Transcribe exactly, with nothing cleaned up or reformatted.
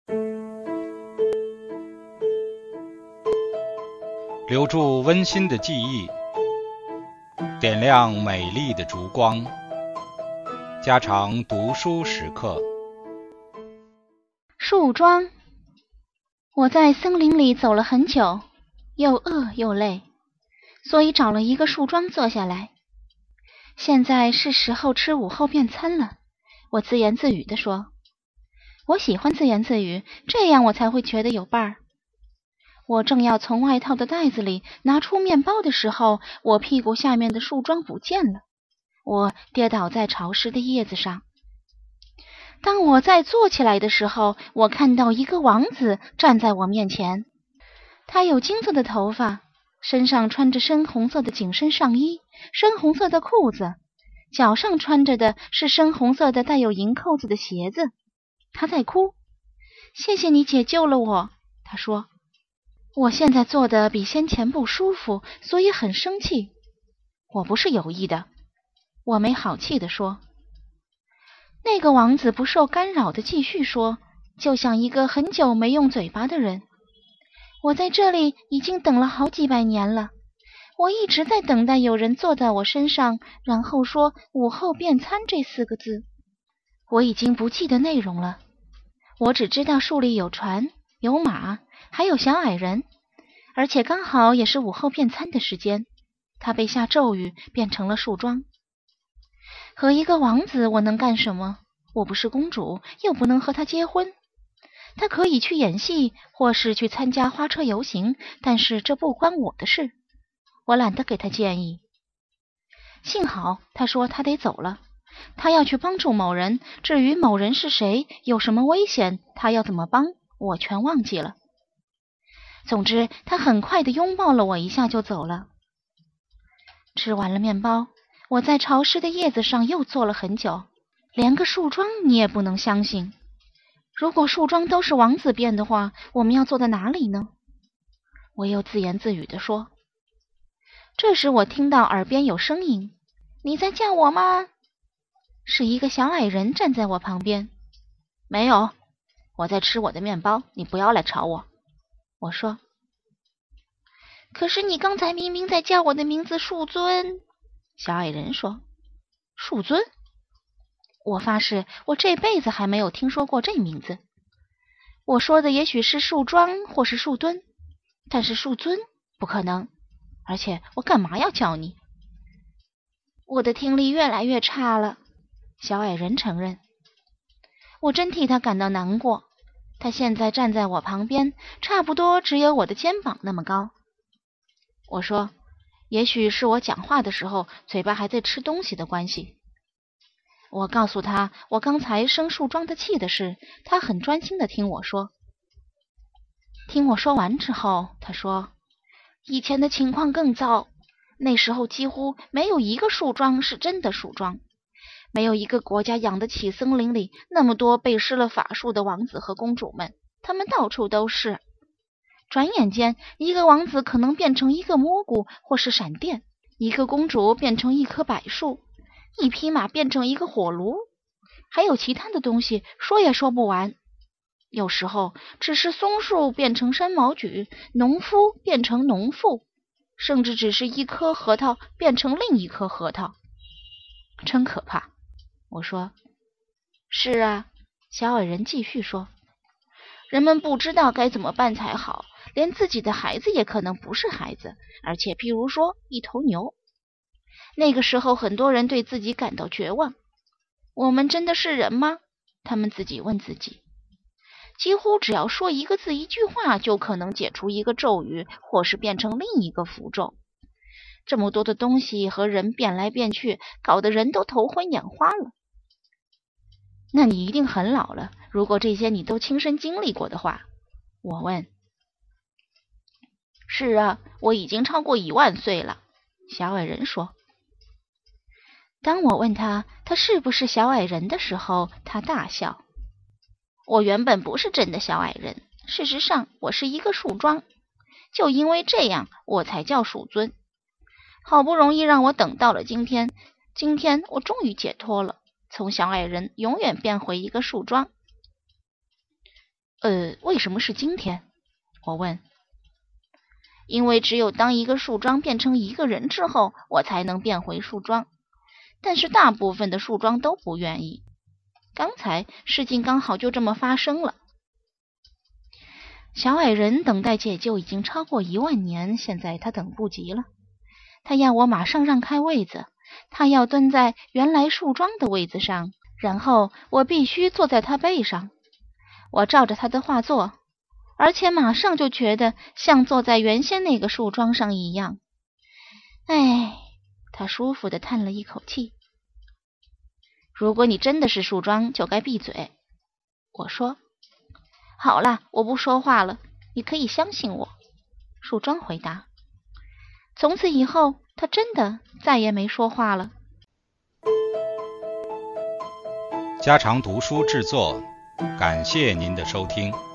留住温馨的记忆，点亮美丽的烛光，加长读书时刻。 树桩。我在森林里走了很久，又饿又累，所以找了一个树桩坐下来。现在是时候吃午后便餐了，我自言自语地说。我喜欢自言自语，这样我才会觉得有伴儿。我正要从外套的袋子里拿出面包的时候，我屁股下面的树桩不见了，我跌倒在潮湿的叶子上。当我再坐起来的时候，我看到一个王子站在我面前。他有金色的头发，身上穿着深红色的紧身上衣，深红色的裤子，脚上穿着的是深红色的带有银扣子的鞋子。他在哭。谢谢你解救了我，他说。我现在坐得比先前不舒服，所以很生气。我不是有意的，我没好气地说。那个王子不受干扰地继续说，就像一个很久没用嘴巴的人。我在这里已经等了好几百年了，我一直在等待有人坐在我身上，然后说午后便餐这四个字。我已经不记得内容了，我只知道树里有船，有马，还有小矮人，而且刚好也是午后便餐的时间。他被下咒语变成了树桩。和一个王子我能干什么？我不是公主，又不能和他结婚。他可以去演戏，或是去参加花车游行，但是这不关我的事。我懒得给他建议。幸好他说他得走了，他要去帮助某人，至于某人是谁，有什么危险，他要怎么帮，我全忘记了。总之，他很快地拥抱了我一下就走了。吃完了面包，我在潮湿的叶子上又坐了很久，连个树桩你也不能相信。如果树桩都是王子变的话，我们要坐在哪里呢？我又自言自语地说。这时我听到耳边有声音，你在叫我吗？是一个小矮人站在我旁边。没有，我在吃我的面包，你不要来吵我。我说。可是你刚才明明在叫我的名字树尊，小矮人说。树尊？我发誓，我这辈子还没有听说过这名字。我说的也许是树桩或是树墩，但是树尊不可能。而且我干嘛要叫你？我的听力越来越差了，小矮人承认。我真替他感到难过。他现在站在我旁边，差不多只有我的肩膀那么高。我说，也许是我讲话的时候嘴巴还在吃东西的关系。我告诉他我刚才生树桩的气的事，他很专心地听我说。听我说完之后，他说，以前的情况更糟，那时候几乎没有一个树桩是真的树桩，没有一个国家养得起森林里那么多被施了法术的王子和公主们，他们到处都是。转眼间，一个王子可能变成一个蘑菇或是闪电，一个公主变成一棵柏树，一匹马变成一个火炉，还有其他的东西说也说不完。有时候只是松树变成山毛榉，农夫变成农妇，甚至只是一颗核桃变成另一颗核桃。真可怕，我说。是啊，小矮人继续说。人们不知道该怎么办才好，连自己的孩子也可能不是孩子，而且譬如说一头牛。那个时候很多人对自己感到绝望。我们真的是人吗？他们自己问自己。几乎只要说一个字一句话，就可能解除一个咒语，或是变成另一个符咒。这么多的东西和人变来变去，搞得人都头昏眼花了。那你一定很老了，如果这些你都亲身经历过的话，我问。是啊，我已经超过一万岁了，小矮人说。当我问他他是不是小矮人的时候，他大笑。我原本不是真的小矮人，事实上我是一个树桩，就因为这样我才叫树尊。好不容易让我等到了今天，今天我终于解脱了，从小矮人永远变回一个树桩。呃， 什么是今天？我问。因为只有当一个树桩变成一个人之后，我才能变回树桩。但是大部分的树桩都不愿意。刚才事情刚好就这么发生了。小矮人等待解救已经超过一万年，现在他等不及了。他要我马上让开位子，他要蹲在原来树桩的位子上，然后我必须坐在他背上。我照着他的话做，而且马上就觉得像坐在原先那个树桩上一样。唉，他舒服地叹了一口气。如果你真的是树桩，就该闭嘴。我说。好了，我不说话了，你可以相信我。树桩回答。从此以后，他真的再也没说话了。 家常读书制作，感谢您的收听。